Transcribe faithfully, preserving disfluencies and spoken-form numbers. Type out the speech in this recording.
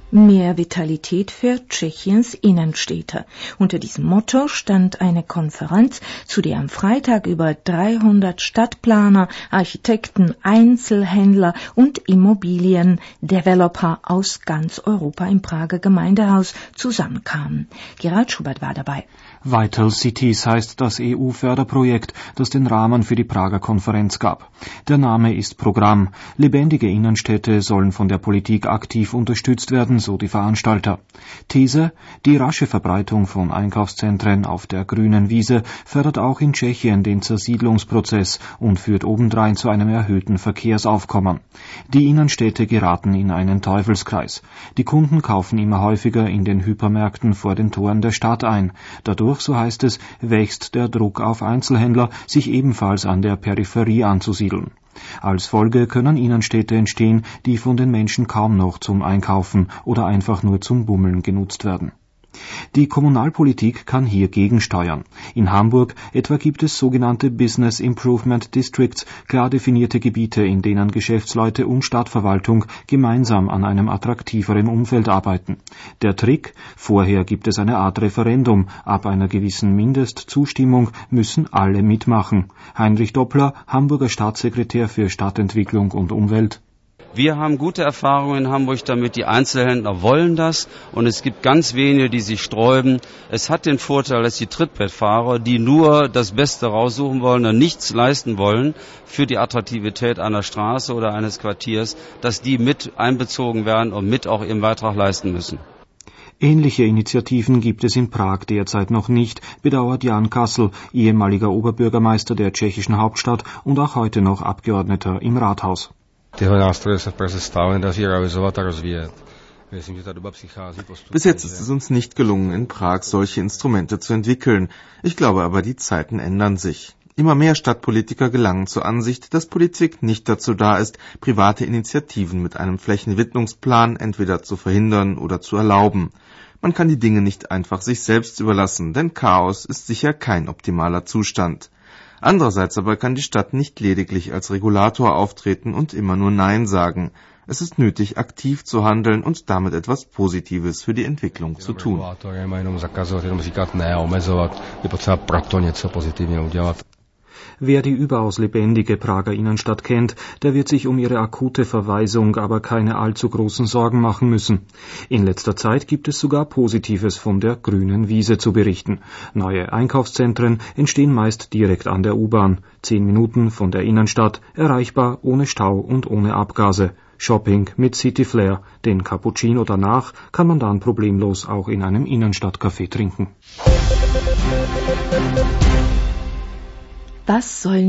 Mehr Vitalität für Tschechiens Innenstädte. Unter diesem Motto stand eine Konferenz, zu der am Freitag über dreihundert Stadtplaner, Architekten, Einzelhändler und Immobiliendeveloper aus ganz Europa im Prager Gemeindehaus zusammenkamen. Gerald Schubert war dabei. Vital Cities heißt das E U-Förderprojekt, das den Rahmen für die Prager Konferenz gab. Der Name ist Programm. Lebendige Innenstädte sollen von der Politik aktiv unterstützt werden, so die Veranstalter. These: Die rasche Verbreitung von Einkaufszentren auf der grünen Wiese fördert auch in Tschechien den Zersiedlungsprozess und führt obendrein zu einem erhöhten Verkehrsaufkommen. Die Innenstädte geraten in einen Teufelskreis. Die Kunden kaufen immer häufiger in den Hypermärkten vor den Toren der Stadt ein. Dadurch, so heißt es, wächst der Druck auf Einzelhändler, sich ebenfalls an der Peripherie anzusiedeln. Als Folge können Innenstädte entstehen, die von den Menschen kaum noch zum Einkaufen oder einfach nur zum Bummeln genutzt werden. Die Kommunalpolitik kann hier gegensteuern. In Hamburg etwa gibt es sogenannte Business Improvement Districts, klar definierte Gebiete, in denen Geschäftsleute und Stadtverwaltung gemeinsam an einem attraktiveren Umfeld arbeiten. Der Trick: Vorher gibt es eine Art Referendum, ab einer gewissen Mindestzustimmung müssen alle mitmachen. Heinrich Doppler, Hamburger Staatssekretär für Stadtentwicklung und Umwelt. Wir haben gute Erfahrungen in Hamburg damit, die Einzelhändler wollen das und es gibt ganz wenige, die sich sträuben. Es hat den Vorteil, dass die Trittbrettfahrer, die nur das Beste raussuchen wollen und nichts leisten wollen für die Attraktivität einer Straße oder eines Quartiers, dass die mit einbezogen werden und mit auch ihren Beitrag leisten müssen. Ähnliche Initiativen gibt es in Prag derzeit noch nicht, bedauert Jan Kassel, ehemaliger Oberbürgermeister der tschechischen Hauptstadt und auch heute noch Abgeordneter im Rathaus. Bis jetzt ist es uns nicht gelungen, in Prag solche Instrumente zu entwickeln. Ich glaube aber, die Zeiten ändern sich. Immer mehr Stadtpolitiker gelangen zur Ansicht, dass Politik nicht dazu da ist, private Initiativen mit einem Flächenwidmungsplan entweder zu verhindern oder zu erlauben. Man kann die Dinge nicht einfach sich selbst überlassen, denn Chaos ist sicher kein optimaler Zustand. Andererseits aber kann die Stadt nicht lediglich als Regulator auftreten und immer nur Nein sagen. Es ist nötig, aktiv zu handeln und damit etwas Positives für die Entwicklung zu tun. Wer die überaus lebendige Prager Innenstadt kennt, der wird sich um ihre akute Verwaisung aber keine allzu großen Sorgen machen müssen. In letzter Zeit gibt es sogar Positives von der grünen Wiese zu berichten. Neue Einkaufszentren entstehen meist direkt an der U-Bahn, zehn Minuten von der Innenstadt, erreichbar ohne Stau und ohne Abgase. Shopping mit City Flair, den Cappuccino danach kann man dann problemlos auch in einem Innenstadtcafé trinken. Was sollen